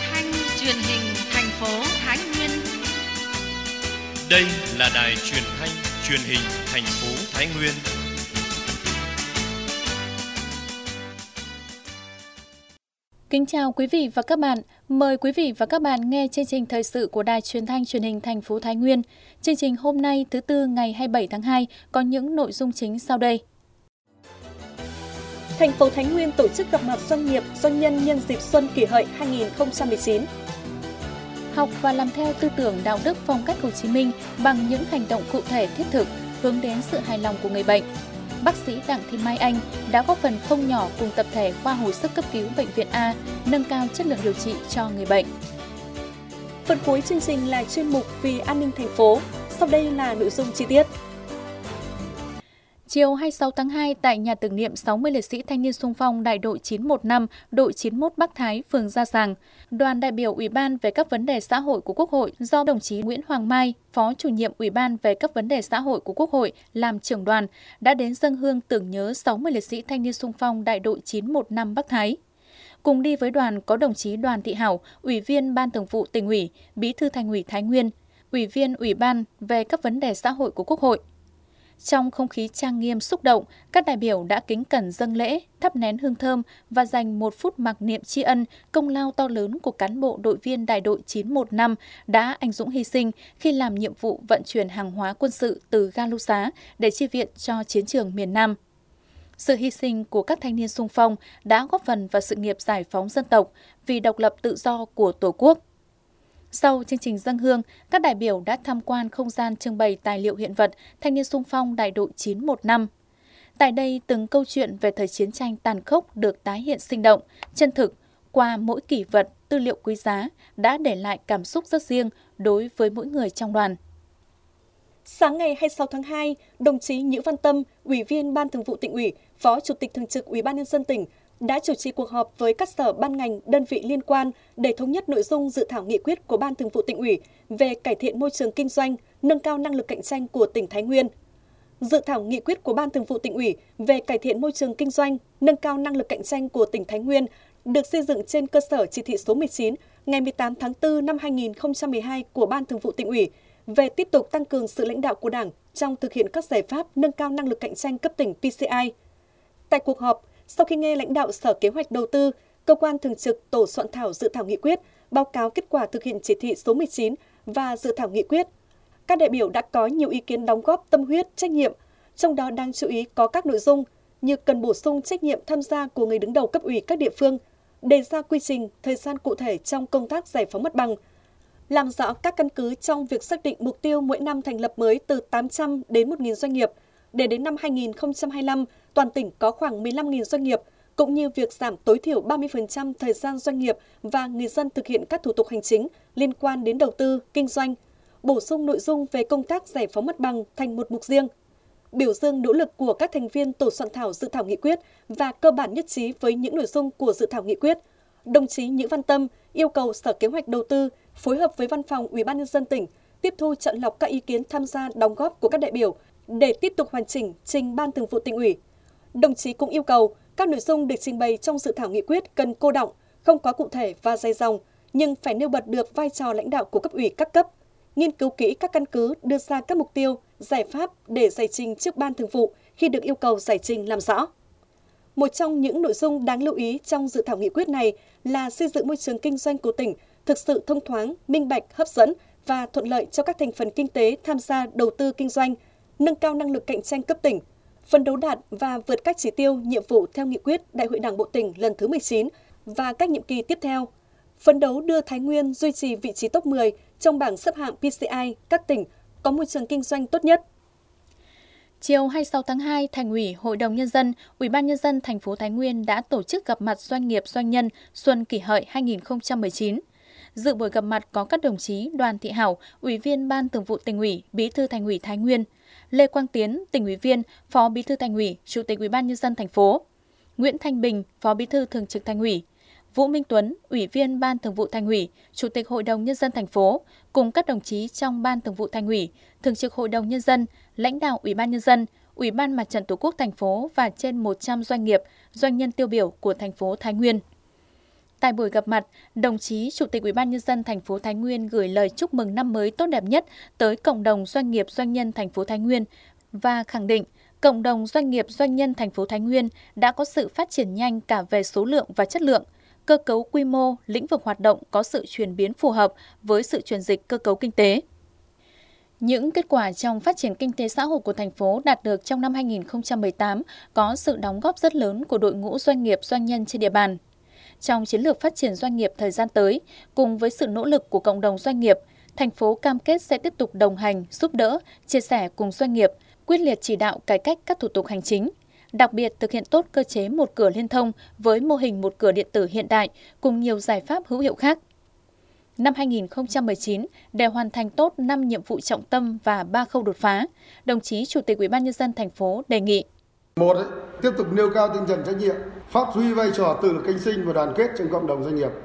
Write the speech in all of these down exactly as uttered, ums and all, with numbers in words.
thanh truyền hình thành phố Thái Nguyên. Đây là đài truyền thanh truyền hình thành phố Thái Nguyên. Kính chào quý vị và các bạn. Mời quý vị và các bạn nghe chương trình thời sự của Đài Truyền thanh Truyền hình thành phố Thái Nguyên. Chương trình hôm nay thứ Tư ngày hai mươi bảy tháng hai có những nội dung chính sau đây. Thành phố Thái Nguyên tổ chức gặp mặt doanh nghiệp, doanh nhân nhân dịp Xuân Kỷ Hợi hai không một chín. Học và làm theo tư tưởng đạo đức phong cách Hồ Chí Minh bằng những hành động cụ thể thiết thực, hướng đến sự hài lòng của người bệnh. Bác sĩ Đặng Thị Mai Anh đã góp phần không nhỏ cùng tập thể khoa hồi sức cấp cứu Bệnh viện A nâng cao chất lượng điều trị cho người bệnh. Phần cuối chương trình là chuyên mục Vì an ninh thành phố. Sau đây là nội dung chi tiết. Chiều hai mươi sáu tháng hai, tại nhà tưởng niệm sáu mươi liệt sĩ thanh niên xung phong đại đội chín một năm, đội chín mươi mốt Bắc Thái, phường Gia Sàng, đoàn đại biểu Ủy ban về các vấn đề xã hội của Quốc hội do đồng chí Nguyễn Hoàng Mai, Phó chủ nhiệm Ủy ban về các vấn đề xã hội của Quốc hội làm trưởng đoàn, đã đến dâng hương tưởng nhớ sáu mươi liệt sĩ thanh niên xung phong đại đội chín một năm Bắc Thái. Cùng đi với đoàn có đồng chí Đoàn Thị Hảo, Ủy viên Ban Thường vụ Tỉnh ủy, Bí thư Thành ủy Thái Nguyên, Ủy viên Ủy ban về các vấn đề xã hội của Quốc hội. Trong không khí trang nghiêm xúc động, các đại biểu đã kính cẩn dâng lễ, thắp nén hương thơm và dành một phút mặc niệm tri ân công lao to lớn của cán bộ đội viên đại đội chín một năm đã anh dũng hy sinh khi làm nhiệm vụ vận chuyển hàng hóa quân sự từ ga Lưu Xá để chi viện cho chiến trường miền Nam. Sự hy sinh của các thanh niên xung phong đã góp phần vào sự nghiệp giải phóng dân tộc vì độc lập tự do của Tổ quốc. Sau chương trình dâng hương, các đại biểu đã tham quan không gian trưng bày tài liệu hiện vật thanh niên xung phong đại đội chín một năm. Tại đây, từng câu chuyện về thời chiến tranh tàn khốc được tái hiện sinh động, chân thực qua mỗi kỷ vật, tư liệu quý giá đã để lại cảm xúc rất riêng đối với mỗi người trong đoàn. Sáng ngày hai mươi sáu tháng hai, đồng chí Nhữ Văn Tâm, Ủy viên Ban Thường vụ Tỉnh ủy, Phó Chủ tịch Thường trực Ủy ban Nhân dân tỉnh đã chủ trì cuộc họp với các sở ban ngành, đơn vị liên quan để thống nhất nội dung dự thảo nghị quyết của Ban Thường vụ Tỉnh ủy về cải thiện môi trường kinh doanh, nâng cao năng lực cạnh tranh của tỉnh Thái Nguyên. Dự thảo nghị quyết của Ban Thường vụ Tỉnh ủy về cải thiện môi trường kinh doanh, nâng cao năng lực cạnh tranh của tỉnh Thái Nguyên được xây dựng trên cơ sở chỉ thị số mười chín ngày mười tám tháng tư năm hai nghìn không trăm mười hai của Ban Thường vụ Tỉnh ủy về tiếp tục tăng cường sự lãnh đạo của Đảng trong thực hiện các giải pháp nâng cao năng lực cạnh tranh cấp tỉnh P C I. Tại cuộc họp, sau khi nghe lãnh đạo Sở Kế hoạch Đầu tư, cơ quan thường trực tổ soạn thảo dự thảo nghị quyết, báo cáo kết quả thực hiện chỉ thị số mười chín và dự thảo nghị quyết, các đại biểu đã có nhiều ý kiến đóng góp tâm huyết, trách nhiệm, trong đó đáng chú ý có các nội dung như cần bổ sung trách nhiệm tham gia của người đứng đầu cấp ủy các địa phương, đề ra quy trình, thời gian cụ thể trong công tác giải phóng mặt bằng, làm rõ các căn cứ trong việc xác định mục tiêu mỗi năm thành lập mới từ tám trăm đến một nghìn doanh nghiệp, để đến năm hai nghìn không trăm hai mươi lăm, toàn tỉnh có khoảng mười lăm nghìn doanh nghiệp, cũng như việc giảm tối thiểu ba mươi phần trăm thời gian doanh nghiệp và người dân thực hiện các thủ tục hành chính liên quan đến đầu tư, kinh doanh, bổ sung nội dung về công tác giải phóng mặt bằng thành một mục riêng. Biểu dương nỗ lực của các thành viên tổ soạn thảo dự thảo nghị quyết và cơ bản nhất trí với những nội dung của dự thảo nghị quyết, đồng chí Nhữ Văn Tâm yêu cầu Sở Kế hoạch Đầu tư phối hợp với Văn phòng Ủy ban Nhân dân tỉnh tiếp thu chọn lọc các ý kiến tham gia đóng góp của các đại biểu để tiếp tục hoàn chỉnh trình Ban Thường vụ Tỉnh ủy. Đồng chí cũng yêu cầu các nội dung được trình bày trong dự thảo nghị quyết cần cô đọng, không quá cụ thể và dài dòng, nhưng phải nêu bật được vai trò lãnh đạo của cấp ủy các cấp, nghiên cứu kỹ các căn cứ, đưa ra các mục tiêu, giải pháp để giải trình trước Ban Thường vụ khi được yêu cầu giải trình làm rõ. Một trong những nội dung đáng lưu ý trong dự thảo nghị quyết này là xây dựng môi trường kinh doanh của tỉnh thực sự thông thoáng, minh bạch, hấp dẫn và thuận lợi cho các thành phần kinh tế tham gia đầu tư kinh doanh, nâng cao năng lực cạnh tranh cấp tỉnh, phấn đấu đạt và vượt các chỉ tiêu, nhiệm vụ theo nghị quyết Đại hội Đảng bộ tỉnh lần thứ mười chín và các nhiệm kỳ tiếp theo, phấn đấu đưa Thái Nguyên duy trì vị trí top mười trong bảng xếp hạng P C I các tỉnh có môi trường kinh doanh tốt nhất. Chiều hai mươi sáu tháng hai, Thành ủy, Hội đồng Nhân dân, Ủy ban Nhân dân thành phố Thái Nguyên đã tổ chức gặp mặt doanh nghiệp doanh nhân Xuân Kỷ Hợi hai nghìn không trăm mười chín. Dự buổi gặp mặt có các đồng chí Đoàn Thị Hảo, Ủy viên Ban Thường vụ Tỉnh ủy, Bí thư Thành ủy Thái Nguyên, Lê Quang Tiến, Tỉnh ủy viên, Phó Bí thư Thành ủy, Chủ tịch Ủy ban Nhân dân thành phố, Nguyễn Thanh Bình, Phó Bí thư Thường trực Thành ủy, Vũ Minh Tuấn, Ủy viên Ban Thường vụ Thành ủy, Chủ tịch Hội đồng Nhân dân thành phố, cùng các đồng chí trong Ban Thường vụ Thành ủy, Thường trực Hội đồng Nhân dân, lãnh đạo Ủy ban Nhân dân, Ủy ban Mặt trận Tổ quốc thành phố và trên một trăm doanh nghiệp, doanh nhân tiêu biểu của thành phố Thái Nguyên. Tại buổi gặp mặt, đồng chí Chủ tịch Ủy ban Nhân dân thành phố Thái Nguyên gửi lời chúc mừng năm mới tốt đẹp nhất tới cộng đồng doanh nghiệp doanh nhân thành phố Thái Nguyên và khẳng định cộng đồng doanh nghiệp doanh nhân thành phố Thái Nguyên đã có sự phát triển nhanh cả về số lượng và chất lượng, cơ cấu quy mô, lĩnh vực hoạt động có sự chuyển biến phù hợp với sự chuyển dịch cơ cấu kinh tế. Những kết quả trong phát triển kinh tế xã hội của thành phố đạt được trong năm hai nghìn không trăm mười tám có sự đóng góp rất lớn của đội ngũ doanh nghiệp doanh nhân trên địa bàn. Trong chiến lược phát triển doanh nghiệp thời gian tới, cùng với sự nỗ lực của cộng đồng doanh nghiệp, thành phố cam kết sẽ tiếp tục đồng hành, giúp đỡ, chia sẻ cùng doanh nghiệp, quyết liệt chỉ đạo cải cách các thủ tục hành chính, đặc biệt thực hiện tốt cơ chế một cửa liên thông với mô hình một cửa điện tử hiện đại cùng nhiều giải pháp hữu hiệu khác. Năm hai nghìn không trăm mười chín, để hoàn thành tốt năm nhiệm vụ trọng tâm và ba khâu đột phá, đồng chí Chủ tịch Ủy ban Nhân dân thành phố đề nghị: Một, ấy, tiếp tục nêu cao tinh thần trách nhiệm, phát huy vai trò tự lực cánh sinh và đoàn kết trong cộng đồng doanh nghiệp.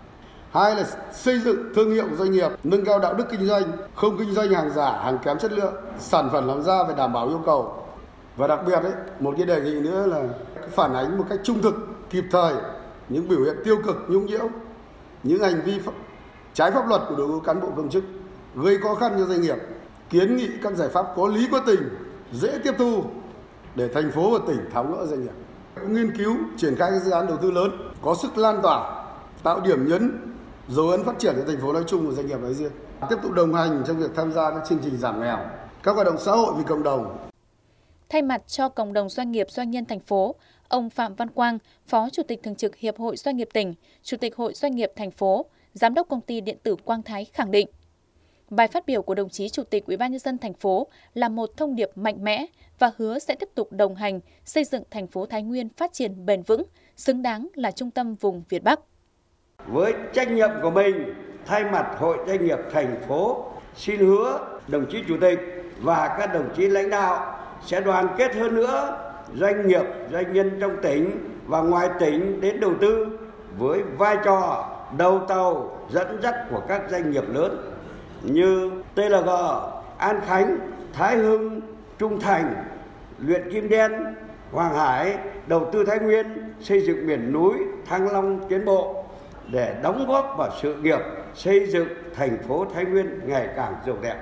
Hai là xây dựng thương hiệu của doanh nghiệp, nâng cao đạo đức kinh doanh, không kinh doanh hàng giả, hàng kém chất lượng, sản phẩm làm ra phải đảm bảo yêu cầu. Và đặc biệt ấy, một cái đề nghị nữa là phản ánh một cách trung thực, kịp thời những biểu hiện tiêu cực, nhũng nhiễu, những hành vi trái pháp luật của đội ngũ cán bộ công chức gây khó khăn cho doanh nghiệp, kiến nghị các giải pháp có lý có tình, dễ tiếp thu để thành phố và tỉnh tháo gỡ doanh nghiệp. Nghiên cứu triển khai các dự án đầu tư lớn có sức lan tỏa, tạo điểm nhấn, dấu ấn phát triển cho thành phố nói chung và doanh nghiệp nói riêng. Tiếp tục đồng hành trong việc tham gia các chương trình giảm nghèo, các hoạt động xã hội vì cộng đồng. Thay mặt cho cộng đồng doanh nghiệp doanh nhân thành phố, ông Phạm Văn Quang, Phó Chủ tịch Thường trực Hiệp hội Doanh nghiệp tỉnh, Chủ tịch Hội Doanh nghiệp thành phố, Giám đốc Công ty Điện tử Quang Thái khẳng định, bài phát biểu của đồng chí Chủ tịch Ủy ban Nhân dân thành phố là một thông điệp mạnh mẽ và hứa sẽ tiếp tục đồng hành xây dựng thành phố Thái Nguyên phát triển bền vững, xứng đáng là trung tâm vùng Việt Bắc. Với trách nhiệm của mình, thay mặt Hội Doanh nghiệp thành phố, xin hứa đồng chí Chủ tịch và các đồng chí lãnh đạo sẽ đoàn kết hơn nữa doanh nghiệp, doanh nhân trong tỉnh và ngoài tỉnh đến đầu tư với vai trò đầu tàu dẫn dắt của các doanh nghiệp lớn như tê lờ giê, An Khánh, Thái Hưng, Trung Thành, Luyện Kim Đen, Hoàng Hải, đầu tư Thái Nguyên, xây dựng miền núi, Thăng Long tiến bộ để đóng góp vào sự nghiệp xây dựng thành phố Thái Nguyên ngày càng giàu đẹp.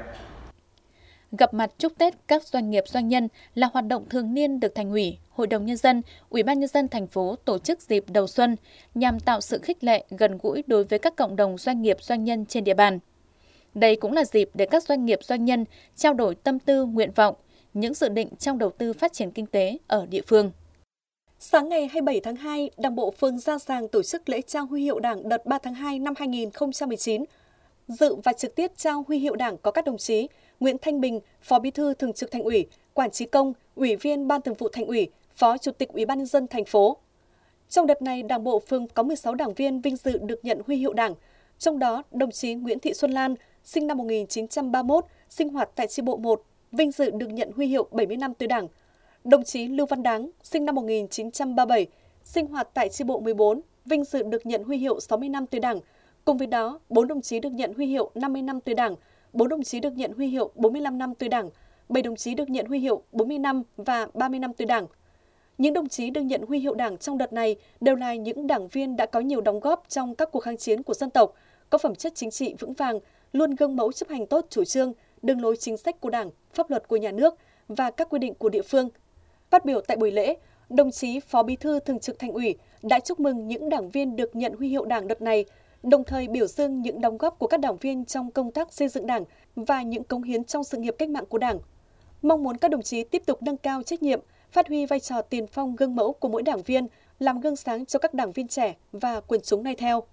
Gặp mặt chúc Tết các doanh nghiệp doanh nhân là hoạt động thường niên được Thành ủy, Hội đồng Nhân dân, Ủy ban Nhân dân thành phố tổ chức dịp đầu xuân nhằm tạo sự khích lệ gần gũi đối với các cộng đồng doanh nghiệp doanh nhân trên địa bàn. Đây cũng là dịp để các doanh nghiệp doanh nhân trao đổi tâm tư, nguyện vọng, những dự định trong đầu tư phát triển kinh tế ở địa phương. Sáng ngày hai mươi bảy tháng hai, Đảng bộ phường Gia Giàng tổ chức lễ trao huy hiệu Đảng đợt ba tháng hai năm hai nghìn không trăm mười chín. Dự và trực tiếp trao huy hiệu Đảng có các đồng chí Nguyễn Thanh Bình, Phó Bí thư Thường trực Thành ủy, Quản trí Công, Ủy viên Ban Thường vụ Thành ủy, Phó Chủ tịch Ủy ban Nhân dân thành phố. Trong đợt này, Đảng bộ phường có mười sáu đảng viên vinh dự được nhận huy hiệu Đảng, trong đó đồng chí Nguyễn Thị Xuân Lan, sinh năm một nghìn chín trăm ba mươi mốt, sinh hoạt tại chi bộ một, vinh dự được nhận huy hiệu bảy mươi năm tuổi Đảng. Đồng chí Lưu Văn Đáng, sinh năm một nghìn chín trăm ba mươi bảy, sinh hoạt tại chi bộ mười bốn, vinh dự được nhận huy hiệu sáu mươi năm tuổi Đảng. Cùng với đó, bốn đồng chí được nhận huy hiệu năm mươi năm tuổi Đảng, bốn đồng chí được nhận huy hiệu bốn mươi lăm năm tuổi Đảng, bảy đồng chí được nhận huy hiệu bốn mươi năm và ba mươi năm tuổi Đảng. Những đồng chí được nhận huy hiệu Đảng trong đợt này đều là những đảng viên đã có nhiều đóng góp trong các cuộc kháng chiến của dân tộc, có phẩm chất chính trị vững vàng, luôn gương mẫu chấp hành tốt chủ trương, đường lối chính sách của Đảng, pháp luật của nhà nước và các quy định của địa phương. Phát biểu tại buổi lễ, đồng chí Phó Bí thư Thường trực Thành ủy đã chúc mừng những đảng viên được nhận huy hiệu Đảng đợt này, đồng thời biểu dương những đóng góp của các đảng viên trong công tác xây dựng Đảng và những cống hiến trong sự nghiệp cách mạng của Đảng. Mong muốn các đồng chí tiếp tục nâng cao trách nhiệm, phát huy vai trò tiền phong gương mẫu của mỗi đảng viên, làm gương sáng cho các đảng viên trẻ và quần chúng noi theo.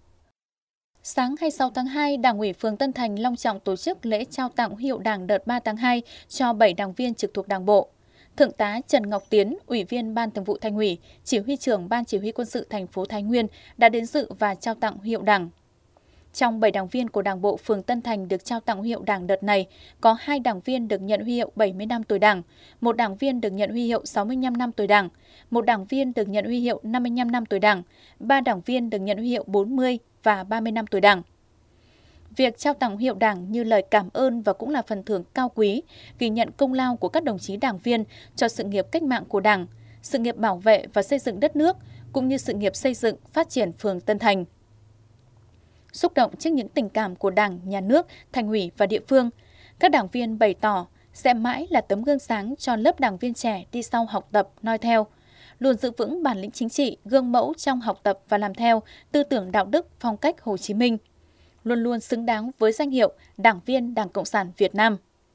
Sáng hai mươi sáu tháng hai, Đảng ủy phường Tân Thành long trọng tổ chức lễ trao tặng huy hiệu Đảng đợt ba tháng hai cho bảy đảng viên trực thuộc Đảng bộ. Thượng tá Trần Ngọc Tiến, Ủy viên Ban Thường vụ Thành ủy, Chỉ huy trưởng Ban Chỉ huy Quân sự thành phố Thái Nguyên đã đến dự và trao tặng huy hiệu Đảng. Trong bảy đảng viên của Đảng bộ phường Tân Thành được trao tặng huy hiệu Đảng đợt này, có hai đảng viên được nhận huy hiệu bảy mươi năm tuổi Đảng, một đảng viên được nhận huy hiệu sáu mươi lăm năm tuổi Đảng, một đảng viên được nhận huy hiệu năm mươi lăm năm tuổi Đảng, ba đảng viên được nhận huy hiệu bốn mươi và ba mươi năm tuổi Đảng. Việc trao tặng huy hiệu Đảng như lời cảm ơn và cũng là phần thưởng cao quý, ghi nhận công lao của các đồng chí đảng viên cho sự nghiệp cách mạng của Đảng, sự nghiệp bảo vệ và xây dựng đất nước, cũng như sự nghiệp xây dựng, phát triển phường Tân Thành. xúc động trước những tình cảm của Đảng, Nhà nước, Thành ủy và địa phương. Các đảng viên bày tỏ sẽ mãi là tấm gương sáng cho lớp đảng viên trẻ đi sau học tập, noi theo, luôn giữ vững bản lĩnh chính trị, gương mẫu trong học tập và làm theo tư tưởng đạo đức, phong cách Hồ Chí Minh, luôn luôn xứng đáng với danh hiệu Đảng viên Đảng Cộng sản Việt Nam.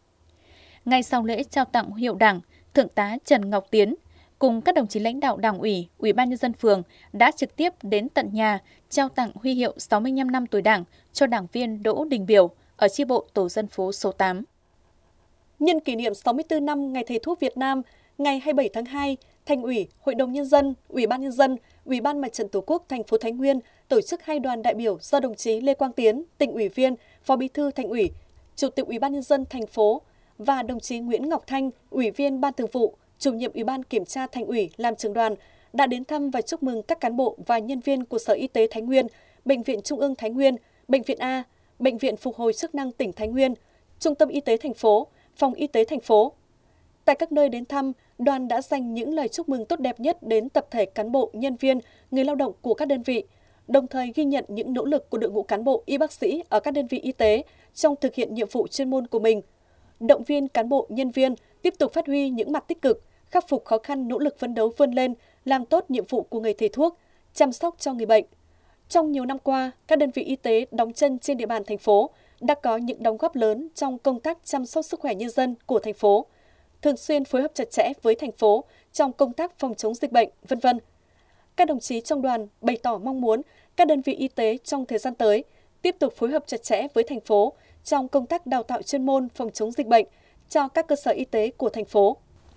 Ngay sau lễ trao tặng huy hiệu Đảng, Thượng tá Trần Ngọc Tiến cùng các đồng chí lãnh đạo Đảng ủy, Ủy ban Nhân dân phường đã trực tiếp đến tận nhà trao tặng huy hiệu sáu mươi lăm năm tuổi Đảng cho đảng viên Đỗ Đình Biểu ở chi bộ tổ dân phố số tám. Nhân kỷ niệm sáu mươi tư năm Ngày Thầy thuốc Việt Nam, ngày hai mươi bảy tháng hai, Thành ủy, Hội đồng Nhân dân, Ủy ban Nhân dân, Ủy ban Mặt trận Tổ quốc thành phố Thái Nguyên tổ chức hai đoàn đại biểu do đồng chí Lê Quang Tiến, tỉnh ủy viên, Phó Bí thư Thành ủy, Chủ tịch Ủy ban Nhân dân thành phố và đồng chí Nguyễn Ngọc Thanh, Ủy viên Ban Thường vụ, Chủ nhiệm Ủy ban Kiểm tra Thành ủy làm trưởng đoàn đã đến thăm và chúc mừng các cán bộ và nhân viên của Sở Y tế Thái Nguyên, Bệnh viện Trung ương Thái Nguyên, Bệnh viện A, Bệnh viện Phục hồi chức năng tỉnh Thái Nguyên, Trung tâm Y tế thành phố, Phòng Y tế thành phố. Tại các nơi đến thăm, đoàn đã dành những lời chúc mừng tốt đẹp nhất đến tập thể cán bộ, nhân viên, người lao động của các đơn vị, đồng thời ghi nhận những nỗ lực của đội ngũ cán bộ y bác sĩ ở các đơn vị y tế trong thực hiện nhiệm vụ chuyên môn của mình. Động viên cán bộ, nhân viên tiếp tục phát huy những mặt tích cực, khắc phục khó khăn, nỗ lực phấn đấu vươn lên, làm tốt nhiệm vụ của người thầy thuốc, chăm sóc cho người bệnh. Trong nhiều năm qua, các đơn vị y tế đóng chân trên địa bàn thành phố đã có những đóng góp lớn trong công tác chăm sóc sức khỏe nhân dân của thành phố, thường xuyên phối hợp chặt chẽ với thành phố trong công tác phòng chống dịch bệnh, vân vân. Các đồng chí trong đoàn bày tỏ mong muốn các đơn vị y tế trong thời gian tới tiếp tục phối hợp chặt chẽ với thành phố trong công tác đào tạo chuyên môn phòng chống dịch bệnh cho các cơ sở y tế của thành phố.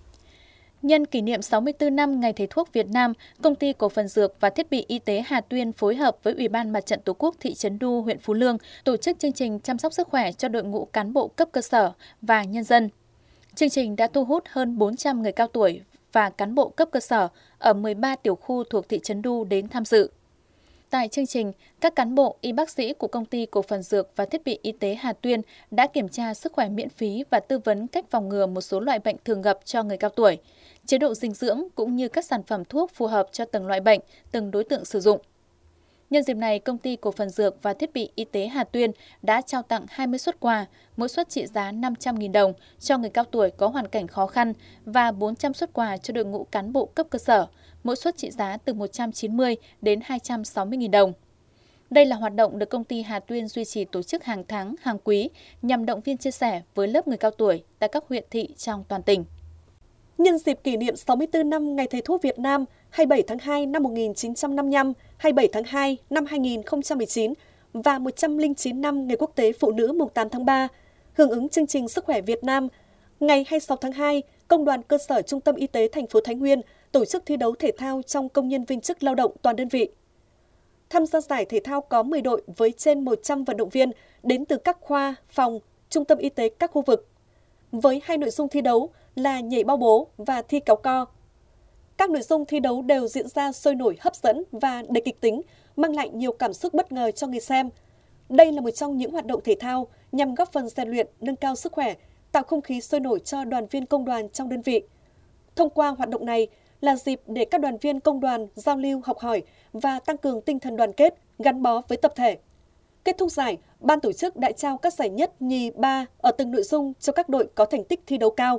Nhân kỷ niệm sáu mươi tư năm Ngày Thầy thuốc Việt Nam, Công ty Cổ phần Dược và Thiết bị Y tế Hà Tuyên phối hợp với Ủy ban Mặt trận Tổ quốc thị trấn Đu, huyện Phú Lương tổ chức chương trình chăm sóc sức khỏe cho đội ngũ cán bộ cấp cơ sở và nhân dân. Chương trình đã thu hút hơn bốn trăm người cao tuổi và cán bộ cấp cơ sở ở mười ba tiểu khu thuộc thị trấn Đu đến tham dự. Tại chương trình, các cán bộ, y bác sĩ của Công ty Cổ phần Dược và Thiết bị Y tế Hà Tuyên đã kiểm tra sức khỏe miễn phí và tư vấn cách phòng ngừa một số loại bệnh thường gặp cho người cao tuổi, chế độ dinh dưỡng cũng như các sản phẩm thuốc phù hợp cho từng loại bệnh, từng đối tượng sử dụng. Nhân dịp này, Công ty Cổ phần Dược và Thiết bị Y tế Hà Tuyên đã trao tặng hai mươi suất quà, mỗi suất trị giá năm trăm nghìn đồng cho người cao tuổi có hoàn cảnh khó khăn và bốn trăm suất quà cho đội ngũ cán bộ cấp cơ sở, mỗi suất trị giá từ một trăm chín mươi đến hai trăm sáu mươi nghìn đồng. Đây là hoạt động được Công ty Hà Tuyên duy trì tổ chức hàng tháng, hàng quý nhằm động viên chia sẻ với lớp người cao tuổi tại các huyện thị trong toàn tỉnh. Nhân dịp kỷ niệm sáu mươi tư năm Ngày Thầy thuốc Việt Nam hai mươi bảy tháng hai năm một nghìn chín trăm năm mươi lăm, hai mươi bảy tháng hai năm hai nghìn không trăm mười chín và một trăm lẻ chín năm Ngày Quốc tế Phụ nữ mùng tám tháng ba, hưởng ứng chương trình Sức khỏe Việt Nam, ngày hai mươi sáu tháng hai, Công đoàn cơ sở Trung tâm Y tế thành phố Thái Nguyên tổ chức thi đấu thể thao trong công nhân viên chức lao động toàn đơn vị. Tham gia giải thể thao có mười đội với trên một trăm vận động viên đến từ các khoa, phòng, trung tâm y tế các khu vực. Với hai nội dung thi đấu là nhảy bao bố và thi kéo co. Các nội dung thi đấu đều diễn ra sôi nổi, hấp dẫn và đầy kịch tính, mang lại nhiều cảm xúc bất ngờ cho người xem. Đây là một trong những hoạt động thể thao nhằm góp phần rèn luyện, nâng cao sức khỏe, tạo không khí sôi nổi cho đoàn viên công đoàn trong đơn vị. Thông qua hoạt động này là dịp để các đoàn viên công đoàn giao lưu, học hỏi và tăng cường tinh thần đoàn kết, gắn bó với tập thể. Kết thúc giải, ban tổ chức đã trao các giải nhất, nhì, ba ở từng nội dung cho các đội có thành tích thi đấu cao.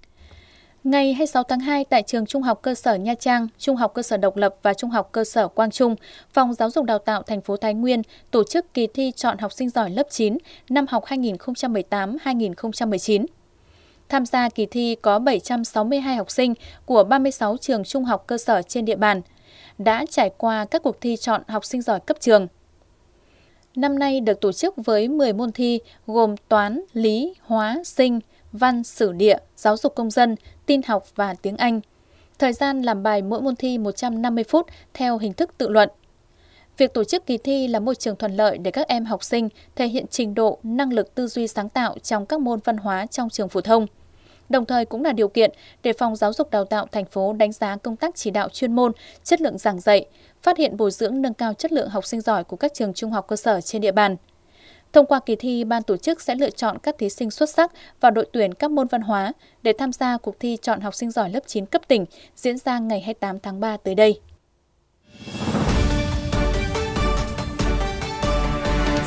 Ngày hai mươi sáu tháng hai, tại trường Trung học cơ sở Nha Trang, Trung học cơ sở Độc lập và Trung học cơ sở Quang Trung, Phòng Giáo dục Đào tạo thành phố Thái Nguyên tổ chức kỳ thi chọn học sinh giỏi lớp chín năm học hai nghìn không trăm mười tám hai nghìn không trăm mười chín. Tham gia kỳ thi có bảy trăm sáu mươi hai học sinh của ba mươi sáu trường trung học cơ sở trên địa bàn, đã trải qua các cuộc thi chọn học sinh giỏi cấp trường. Năm nay được tổ chức với mười môn thi gồm toán, lý, hóa, sinh, văn, sử địa, giáo dục công dân, tin học và tiếng Anh. Thời gian làm bài mỗi môn thi một trăm năm mươi phút theo hình thức tự luận. Việc tổ chức kỳ thi là môi trường thuận lợi để các em học sinh thể hiện trình độ, năng lực tư duy sáng tạo trong các môn văn hóa trong trường phổ thông. Đồng thời cũng là điều kiện để Phòng Giáo dục Đào tạo thành phố đánh giá công tác chỉ đạo chuyên môn, chất lượng giảng dạy, phát hiện bồi dưỡng nâng cao chất lượng học sinh giỏi của các trường trung học cơ sở trên địa bàn. Thông qua kỳ thi, ban tổ chức sẽ lựa chọn các thí sinh xuất sắc vào đội tuyển các môn văn hóa để tham gia cuộc thi chọn học sinh giỏi lớp chín cấp tỉnh diễn ra ngày hai mươi tám tháng ba tới đây.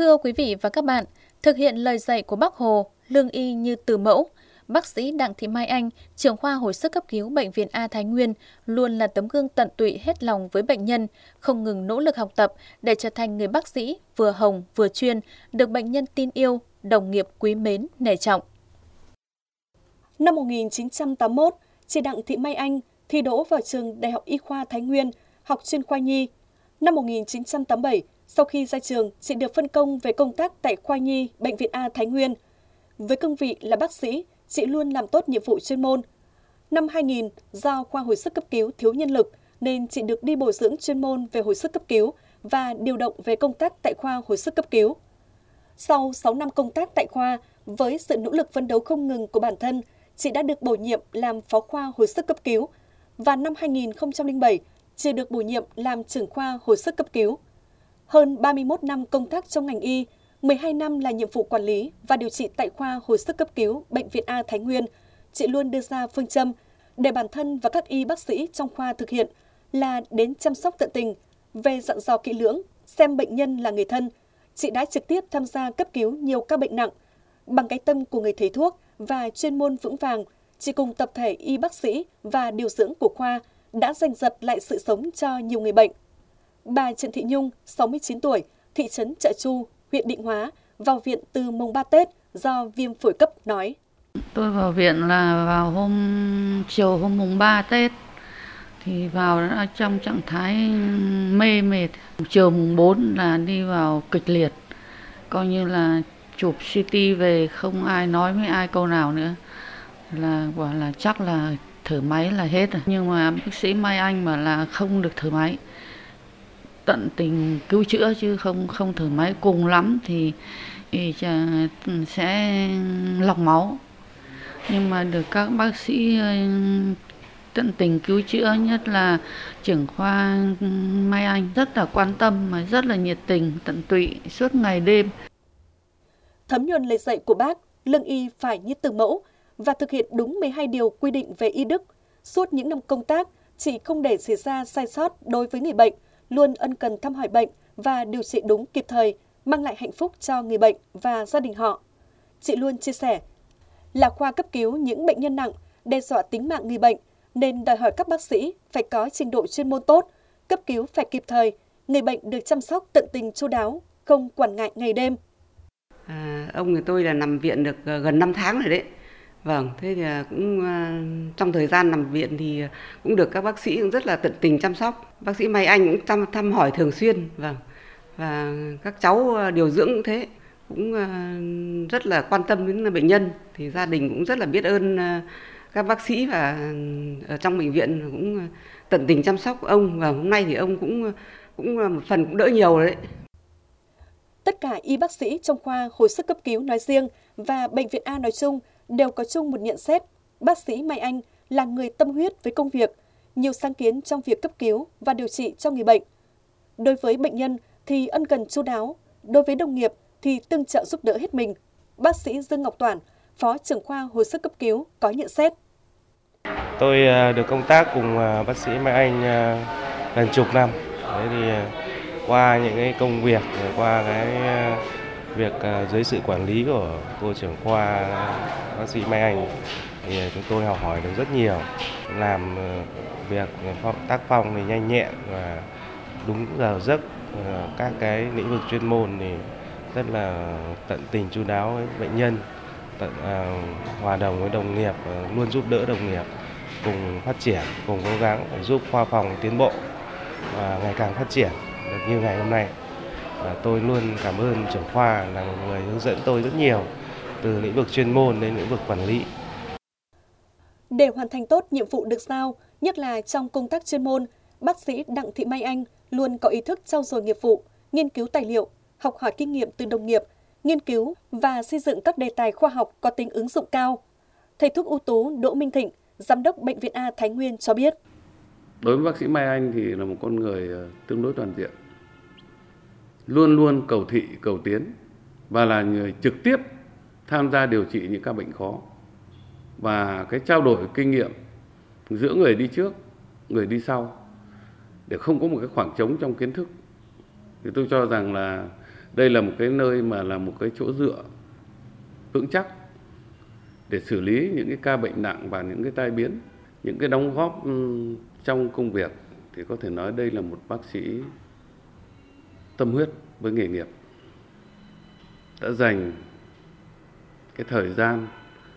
Thưa quý vị và các bạn, thực hiện lời dạy của Bác Hồ, lương y như từ mẫu, bác sĩ Đặng Thị Mai Anh, trưởng khoa hồi sức cấp cứu Bệnh viện A Thái Nguyên, luôn là tấm gương tận tụy hết lòng với bệnh nhân, không ngừng nỗ lực học tập để trở thành người bác sĩ vừa hồng vừa chuyên, được bệnh nhân tin yêu, đồng nghiệp quý mến, nể trọng. Năm một nghìn chín trăm tám mươi mốt, chị Đặng Thị Mai Anh thi đỗ vào trường Đại học Y khoa Thái Nguyên, học chuyên khoa nhi. Năm một nghìn chín trăm tám mươi bảy, sau khi ra trường, chị được phân công về công tác tại khoa nhi Bệnh viện A Thái Nguyên. Với cương vị là bác sĩ, chị luôn làm tốt nhiệm vụ chuyên môn. Năm hai nghìn, do khoa hồi sức cấp cứu thiếu nhân lực nên chị được đi bồi dưỡng chuyên môn về hồi sức cấp cứu và điều động về công tác tại khoa hồi sức cấp cứu. Sau sáu năm công tác tại khoa, với sự nỗ lực phấn đấu không ngừng của bản thân, chị đã được bổ nhiệm làm phó khoa hồi sức cấp cứu. Và năm hai nghìn không trăm lẻ bảy, chị được bổ nhiệm làm trưởng khoa hồi sức cấp cứu. Hơn ba mươi mốt năm công tác trong ngành y, mười hai năm là nhiệm vụ quản lý và điều trị tại khoa hồi sức cấp cứu Bệnh viện A Thái Nguyên, chị luôn đưa ra phương châm để bản thân và các y bác sĩ trong khoa thực hiện là đến chăm sóc tận tình, về dặn dò kỹ lưỡng, xem bệnh nhân là người thân. Chị đã trực tiếp tham gia cấp cứu nhiều ca bệnh nặng. Bằng cái tâm của người thầy thuốc và chuyên môn vững vàng, chị cùng tập thể y bác sĩ và điều dưỡng của khoa đã giành giật lại sự sống cho nhiều người bệnh. Bà Trần Thị Nhung, sáu mươi chín tuổi, thị trấn Chợ Chu, huyện Định Hóa, vào viện từ mùng ba Tết do viêm phổi cấp nói. Tôi vào viện là vào hôm chiều hôm mùng ba Tết, thì vào đã trong trạng thái mê mệt. Chiều mùng bốn là đi vào kịch liệt, coi như là chụp xê tê về không ai nói với ai câu nào nữa, là bảo là chắc là thở máy là hết rồi. Nhưng mà bác sĩ Mai Anh bảo là không được thở máy, tận tình cứu chữa chứ không không thở máy, cùng lắm thì, thì sẽ lọc máu. Nhưng mà được các bác sĩ tận tình cứu chữa, nhất là trưởng khoa Mai Anh rất là quan tâm mà rất là nhiệt tình, tận tụy suốt ngày đêm. Thấm nhuần lời dạy của bác, lương y phải như từ mẫu và thực hiện đúng mười hai điều quy định về y đức. Suốt những năm công tác, chị không để xảy ra sai sót đối với người bệnh, luôn ân cần thăm hỏi bệnh và điều trị đúng kịp thời, mang lại hạnh phúc cho người bệnh và gia đình họ. Chị luôn chia sẻ, là khoa cấp cứu những bệnh nhân nặng, đe dọa tính mạng người bệnh, nên đòi hỏi các bác sĩ phải có trình độ chuyên môn tốt, cấp cứu phải kịp thời, người bệnh được chăm sóc tận tình chu đáo, không quản ngại ngày đêm. À, ông người tôi là nằm viện được gần năm tháng rồi đấy. Vâng, thế thì cũng trong thời gian nằm viện thì cũng được các bác sĩ cũng rất là tận tình chăm sóc. Bác sĩ Mai Anh cũng thăm, thăm hỏi thường xuyên, vâng. Và các cháu điều dưỡng cũng thế, cũng rất là quan tâm đến bệnh nhân. Thì gia đình cũng rất là biết ơn các bác sĩ và ở trong bệnh viện cũng tận tình chăm sóc ông. Và hôm nay thì ông cũng cũng một phần cũng đỡ nhiều đấy. Tất cả y bác sĩ trong khoa hồi sức cấp cứu nói riêng và Bệnh viện A nói chung đều có chung một nhận xét, bác sĩ Mai Anh là người tâm huyết với công việc, nhiều sáng kiến trong việc cấp cứu và điều trị cho người bệnh. Đối với bệnh nhân thì ân cần chu đáo, đối với đồng nghiệp thì tương trợ giúp đỡ hết mình. Bác sĩ Dương Ngọc Toản, Phó trưởng khoa hồi sức cấp cứu có nhận xét. Tôi được công tác cùng bác sĩ Mai Anh gần chục năm. Đấy thì qua những cái công việc, qua cái việc dưới sự quản lý của cô trưởng khoa bác sĩ Mai Anh thì chúng tôi học hỏi được rất nhiều, làm việc tác phong thì nhanh nhẹn và đúng giờ giấc, các cái lĩnh vực chuyên môn thì rất là tận tình chu đáo với bệnh nhân, tận à, hòa đồng với đồng nghiệp, luôn giúp đỡ đồng nghiệp cùng phát triển, cùng cố gắng để giúp khoa phòng tiến bộ và ngày càng phát triển được như ngày hôm nay. Và tôi luôn cảm ơn trưởng khoa là một người hướng dẫn tôi rất nhiều từ lĩnh vực chuyên môn đến lĩnh vực quản lý. Để hoàn thành tốt nhiệm vụ được giao, nhất là trong công tác chuyên môn, bác sĩ Đặng Thị Mai Anh luôn có ý thức trau dồi nghiệp vụ, nghiên cứu tài liệu, học hỏi kinh nghiệm từ đồng nghiệp, nghiên cứu và xây dựng các đề tài khoa học có tính ứng dụng cao. Thầy thuốc ưu tú Đỗ Minh Thịnh, Giám đốc Bệnh viện A Thái Nguyên cho biết. Đối với bác sĩ Mai Anh thì là một con người tương đối toàn diện, luôn luôn cầu thị, cầu tiến và là người trực tiếp tham gia điều trị những ca bệnh khó. Và cái trao đổi kinh nghiệm giữa người đi trước, người đi sau để không có một cái khoảng trống trong kiến thức. Thì tôi cho rằng là Đây là một cái nơi mà là một cái chỗ dựa vững chắc để xử lý những cái ca bệnh nặng và những cái tai biến. Những cái đóng góp trong công việc thì có thể nói đây là một bác sĩ tâm huyết với nghề nghiệp, đã dành cái thời gian,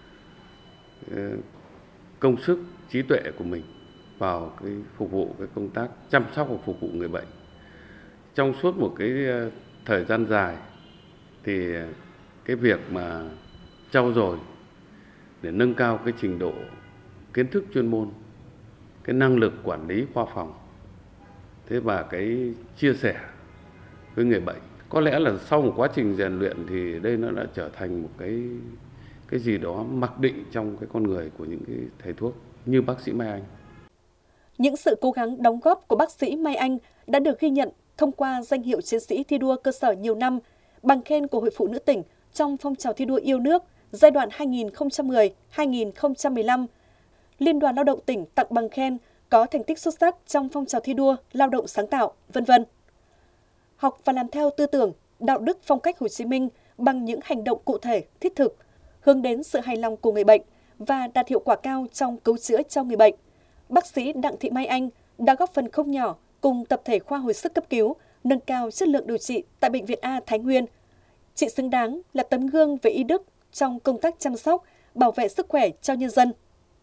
công sức, trí tuệ của mình vào cái phục vụ cái công tác chăm sóc và phục vụ người bệnh. Trong suốt một cái thời gian dài thì cái việc mà trau dồi để nâng cao cái trình độ kiến thức chuyên môn, cái năng lực quản lý khoa phòng, thế và cái chia sẻ với người bệnh. Có lẽ là sau một quá trình rèn luyện thì đây nó đã trở thành một cái cái gì đó mặc định trong cái con người của những cái thầy thuốc như bác sĩ Mai Anh. Những sự cố gắng đóng góp của bác sĩ Mai Anh đã được ghi nhận thông qua danh hiệu chiến sĩ thi đua cơ sở nhiều năm, bằng khen của Hội Phụ Nữ tỉnh trong phong trào thi đua yêu nước giai đoạn hai nghìn không trăm mười đến hai nghìn không trăm mười lăm. Liên đoàn Lao động tỉnh tặng bằng khen có thành tích xuất sắc trong phong trào thi đua lao động sáng tạo, vân vân. Học và làm theo tư tưởng, đạo đức phong cách Hồ Chí Minh bằng những hành động cụ thể, thiết thực, hướng đến sự hài lòng của người bệnh và đạt hiệu quả cao trong cứu chữa cho người bệnh. Bác sĩ Đặng Thị Mai Anh đã góp phần không nhỏ cùng tập thể khoa hồi sức cấp cứu nâng cao chất lượng điều trị tại Bệnh viện A Thái Nguyên. Chị xứng đáng là tấm gương về y đức trong công tác chăm sóc, bảo vệ sức khỏe cho nhân dân.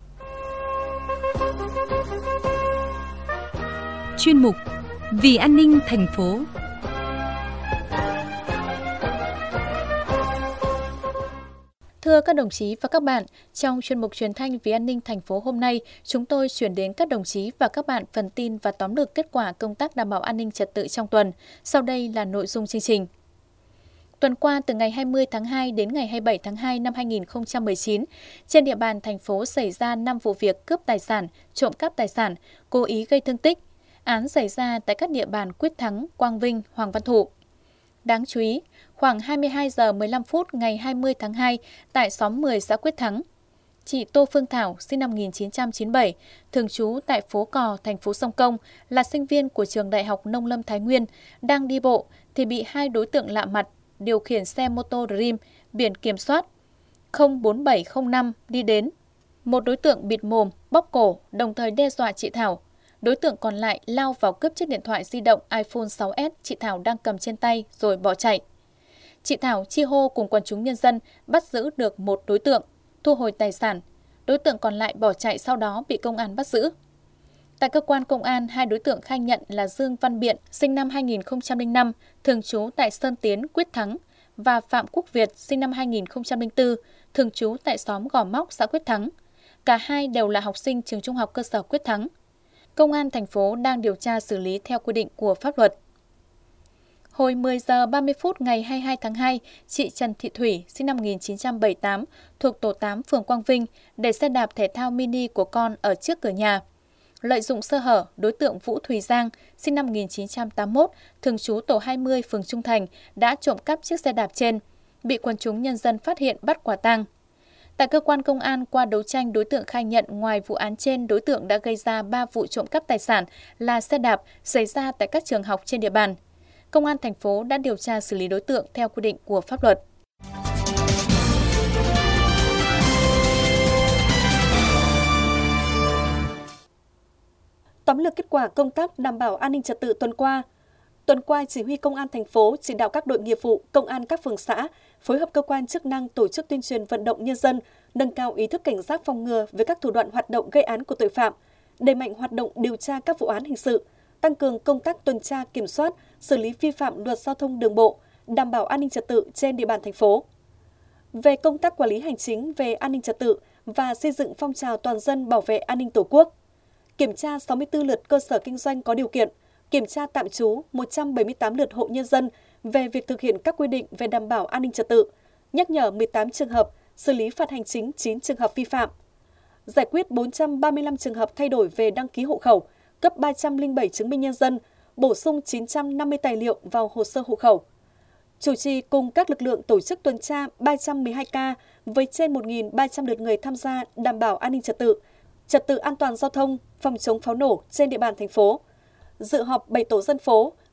Chuyên mục Vì an ninh thành phố. Thưa các đồng chí và các bạn, trong chuyên mục truyền thanh Vì an ninh thành phố hôm nay, chúng tôi chuyển đến các đồng chí và các bạn phần tin và tóm lược kết quả công tác đảm bảo an ninh trật tự trong tuần. Sau đây là nội dung chương trình. Tuần qua, từ ngày hai mươi tháng hai đến ngày hai mươi bảy tháng hai năm hai nghìn không trăm mười chín, trên địa bàn thành phố xảy ra năm vụ việc cướp tài sản, trộm cắp tài sản, cố ý gây thương tích. Án xảy ra tại các địa bàn Quyết Thắng, Quang Vinh, Hoàng Văn Thụ. Đáng chú ý, khoảng hai mươi hai giờ mười lăm phút ngày hai mươi tháng hai tại xóm mười xã Quyết Thắng, chị Tô Phương Thảo, sinh năm một nghìn chín trăm chín mươi bảy, thường trú tại phố Cò, thành phố Sông Công, là sinh viên của trường Đại học Nông lâm Thái Nguyên, đang đi bộ thì bị hai đối tượng lạ mặt điều khiển xe mô tô Dream biển kiểm soát không bốn bảy không năm đi đến. Một đối tượng bịt mồm, bóp cổ, đồng thời đe dọa chị Thảo. Đối tượng còn lại lao vào cướp chiếc điện thoại di động iPhone sáu S chị Thảo đang cầm trên tay rồi bỏ chạy. Chị Thảo chi hô cùng quần chúng nhân dân bắt giữ được một đối tượng, thu hồi tài sản. Đối tượng còn lại bỏ chạy sau đó bị công an bắt giữ. Tại cơ quan công an, hai đối tượng khai nhận là Dương Văn Biện, sinh năm hai nghìn không trăm lẻ năm, thường trú tại Sơn Tiến, Quyết Thắng, và Phạm Quốc Việt, sinh năm hai nghìn không trăm lẻ bốn, thường trú tại xóm Gò Móc, xã Quyết Thắng. Cả hai đều là học sinh trường trung học cơ sở Quyết Thắng. Công an thành phố đang điều tra xử lý theo quy định của pháp luật. Hồi mười giờ ba mươi phút ngày hai mươi hai tháng hai, chị Trần Thị Thủy, sinh năm một nghìn chín trăm bảy mươi tám, thuộc tổ tám phường Quang Vinh, để xe đạp thể thao mini của con ở trước cửa nhà. Lợi dụng sơ hở, đối tượng Vũ Thùy Giang, sinh năm một nghìn chín trăm tám mươi mốt, thường trú tổ hai mươi phường Trung Thành, đã trộm cắp chiếc xe đạp trên, bị quần chúng nhân dân phát hiện bắt quả tang. Tại cơ quan công an, qua đấu tranh, đối tượng khai nhận ngoài vụ án trên, đối tượng đã gây ra ba vụ trộm cắp tài sản là xe đạp xảy ra tại các trường học trên địa bàn. Công an thành phố đã điều tra xử lý đối tượng theo quy định của pháp luật. Tóm lược kết quả công tác đảm bảo an ninh trật tự tuần qua. Tuần qua, Chỉ huy Công an thành phố chỉ đạo các đội nghiệp vụ, công an các phường xã phối hợp cơ quan chức năng tổ chức tuyên truyền vận động nhân dân nâng cao ý thức cảnh giác phòng ngừa với các thủ đoạn hoạt động gây án của tội phạm, đẩy mạnh hoạt động điều tra các vụ án hình sự, tăng cường công tác tuần tra kiểm soát, xử lý vi phạm luật giao thông đường bộ, đảm bảo an ninh trật tự trên địa bàn thành phố. Về công tác quản lý hành chính về an ninh trật tự và xây dựng phong trào toàn dân bảo vệ an ninh Tổ quốc, kiểm tra sáu mươi tư lượt cơ sở kinh doanh có điều kiện, kiểm tra tạm trú một trăm bảy mươi tám lượt hộ nhân dân về việc thực hiện các quy định về đảm bảo an ninh trật tự, nhắc nhở mười tám trường hợp, xử lý phạt hành chính chín trường hợp vi phạm, giải quyết bốn trăm ba mươi lăm trường hợp thay đổi về đăng ký hộ khẩu, cấp ba trăm lẻ bảy chứng minh nhân dân, bổ sung chín trăm năm mươi tài liệu vào hồ sơ hộ khẩu. Chủ trì cùng các lực lượng tổ chức tuần tra ba trăm mười hai ca với trên một nghìn ba trăm lượt người tham gia đảm bảo an ninh trật tự, trật tự an toàn giao thông, phòng chống pháo nổ trên địa bàn thành phố. Dự họp bảy tổ dân phố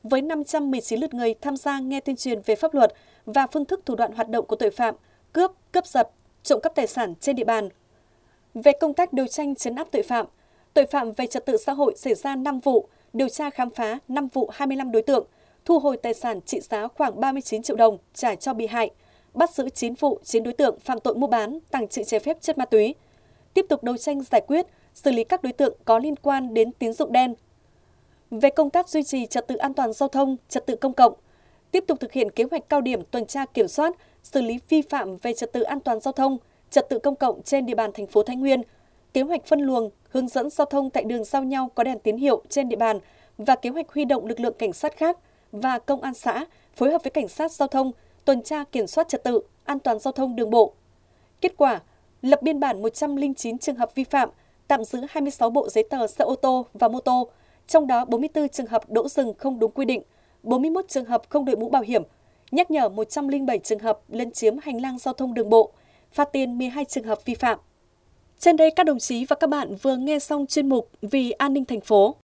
với năm trăm mười chín lượt người tham gia nghe tuyên truyền về pháp luật và phương thức thủ đoạn hoạt động của tội phạm, cướp, cướp giật, trộm cắp tài sản trên địa bàn. Về công tác đấu tranh trấn áp tội phạm, tội phạm về trật tự xã hội xảy ra năm vụ, điều tra khám phá năm vụ hai mươi lăm đối tượng, thu hồi tài sản trị giá khoảng ba mươi chín triệu đồng trả cho bị hại, bắt giữ chín vụ, chín đối tượng phạm tội mua bán, tàng trữ trái phép chất ma túy. Tiếp tục đấu tranh giải quyết, xử lý các đối tượng có liên quan đến tín dụng đen. Về công tác duy trì trật tự an toàn giao thông, trật tự công cộng, tiếp tục thực hiện kế hoạch cao điểm tuần tra kiểm soát, xử lý vi phạm về trật tự an toàn giao thông, trật tự công cộng trên địa bàn thành phố Thái Nguyên, kế hoạch phân luồng, hướng dẫn giao thông tại đường giao nhau có đèn tín hiệu trên địa bàn và kế hoạch huy động lực lượng cảnh sát khác và công an xã phối hợp với cảnh sát giao thông tuần tra kiểm soát trật tự an toàn giao thông đường bộ. Kết quả, lập biên bản một trăm lẻ chín trường hợp vi phạm, tạm giữ hai mươi sáu bộ giấy tờ xe ô tô và mô tô, trong đó bốn mươi tư trường hợp đỗ dừng không đúng quy định, bốn mươi mốt trường hợp không đội mũ bảo hiểm, nhắc nhở một trăm lẻ bảy trường hợp lấn chiếm hành lang giao thông đường bộ, phạt tiền mười hai trường hợp vi phạm. Trên đây các đồng chí và các bạn vừa nghe xong chuyên mục Vì an ninh thành phố.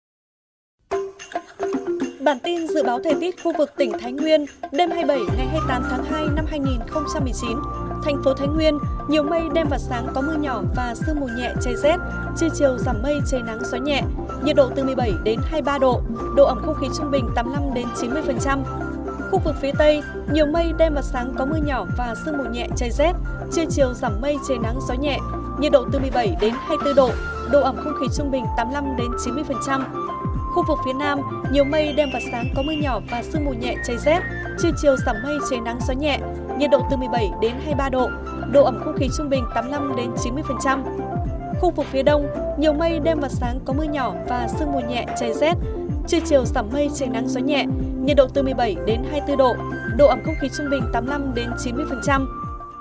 Bản tin dự báo thời tiết khu vực tỉnh Thái Nguyên đêm hai mươi bảy ngày hai mươi tám tháng hai năm hai nghìn không trăm mười chín. Thành phố Thái Nguyên, nhiều mây, đêm và sáng có mưa nhỏ và sương mù nhẹ, trời rét, trưa chiều giảm mây, trời nắng gió nhẹ, nhiệt độ từ mười bảy đến hai mươi ba độ, độ ẩm không khí trung bình tám mươi lăm đến chín mươi phần trăm. Khu vực phía Tây, nhiều mây, đêm và sáng có mưa nhỏ và sương mù nhẹ, trời rét, trưa chiều giảm mây, trời nắng gió nhẹ, nhiệt độ từ mười bảy đến hai mươi tư độ, độ ẩm không khí trung bình tám mươi lăm đến chín mươi phần trăm. Khu vực phía Nam, nhiều mây, đêm và sáng có mưa nhỏ và sương mù nhẹ, trời rét, trưa chiều giảm mây, trời nắng gió nhẹ, nhiệt độ từ mười bảy đến hai mươi ba độ, độ ẩm không khí trung bình tám mươi lăm đến chín mươi phần trăm. Khu vực phía Đông, nhiều mây, đêm và sáng có mưa nhỏ và sương mù nhẹ, trời rét, trưa chiều giảm mây, trời nắng gió nhẹ, nhiệt độ từ mười bảy đến hai mươi tư độ, độ ẩm không khí trung bình tám mươi lăm đến chín mươi phần trăm.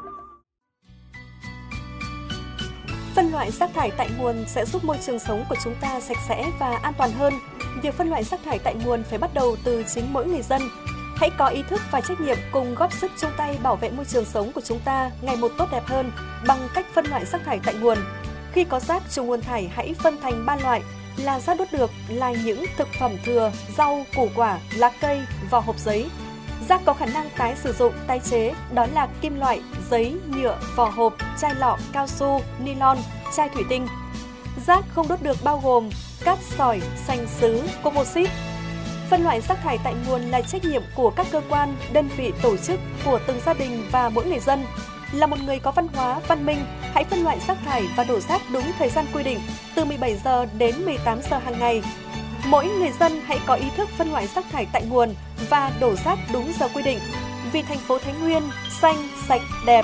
Phân loại rác thải tại nguồn sẽ giúp môi trường sống của chúng ta sạch sẽ và an toàn hơn. Việc phân loại rác thải tại nguồn phải bắt đầu từ chính mỗi người dân. Hãy có ý thức và trách nhiệm cùng góp sức chung tay bảo vệ môi trường sống của chúng ta ngày một tốt đẹp hơn bằng cách phân loại rác thải tại nguồn. Khi có rác, chủ nguồn thải hãy phân thành ba loại là rác đốt được là những thực phẩm thừa, rau, củ quả, lá cây, vỏ hộp giấy. Rác có khả năng tái sử dụng, tái chế đó là kim loại, giấy, nhựa, vỏ hộp, chai lọ, cao su, nylon, chai thủy tinh. Rác không đốt được bao gồm cát sỏi, sành sứ, composite. Phân loại rác thải tại nguồn là trách nhiệm của các cơ quan, đơn vị, tổ chức, của từng gia đình và mỗi người dân. Là một người có văn hóa, văn minh, hãy phân loại rác thải và đổ rác đúng thời gian quy định, từ mười bảy giờ đến mười tám giờ hàng ngày. Mỗi người dân hãy có ý thức phân loại rác thải tại nguồn và đổ rác đúng giờ quy định. Vì thành phố Thái Nguyên xanh, sạch, đẹp.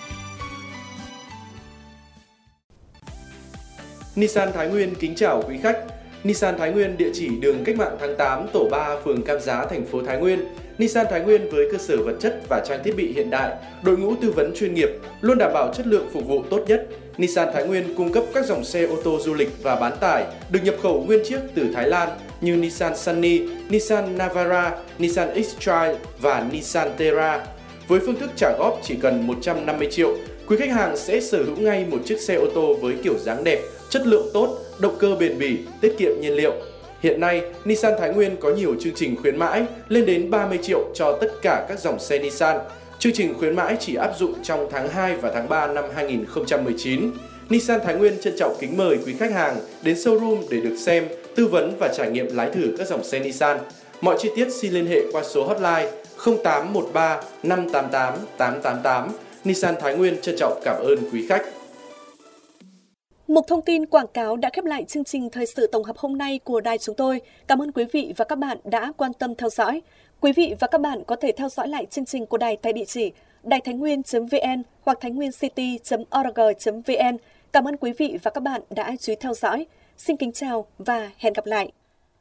Nissan Thái Nguyên kính chào quý khách. Nissan Thái Nguyên địa chỉ đường Cách mạng tháng tám, tổ ba, phường Cam Giá, thành phố Thái Nguyên. Nissan Thái Nguyên với cơ sở vật chất và trang thiết bị hiện đại, đội ngũ tư vấn chuyên nghiệp, luôn đảm bảo chất lượng phục vụ tốt nhất. Nissan Thái Nguyên cung cấp các dòng xe ô tô du lịch và bán tải được nhập khẩu nguyên chiếc từ Thái Lan như Nissan Sunny, Nissan Navara, Nissan X-Trail và Nissan Terra. Với phương thức trả góp chỉ cần một trăm năm mươi triệu, quý khách hàng sẽ sở hữu ngay một chiếc xe ô tô với kiểu dáng đẹp, chất lượng tốt, động cơ bền bỉ, tiết kiệm nhiên liệu. Hiện nay, Nissan Thái Nguyên có nhiều chương trình khuyến mãi lên đến ba mươi triệu cho tất cả các dòng xe Nissan. Chương trình khuyến mãi chỉ áp dụng trong tháng hai và tháng ba năm hai nghìn không trăm mười chín. Nissan Thái Nguyên trân trọng kính mời quý khách hàng đến showroom để được xem, tư vấn và trải nghiệm lái thử các dòng xe Nissan. Mọi chi tiết xin liên hệ qua số hotline không tám một ba năm tám tám tám tám tám. Nissan Thái Nguyên trân trọng cảm ơn quý khách. Mục thông tin quảng cáo đã khép lại chương trình thời sự tổng hợp hôm nay của đài chúng tôi. Cảm ơn quý vị và các bạn đã quan tâm theo dõi. Quý vị và các bạn có thể theo dõi lại chương trình của đài tại địa chỉ đài thái nguyên chấm vn hoặc thái nguyên city chấm org chấm vn. Cảm ơn quý vị và các bạn đã chú ý theo dõi. Xin kính chào và hẹn gặp lại.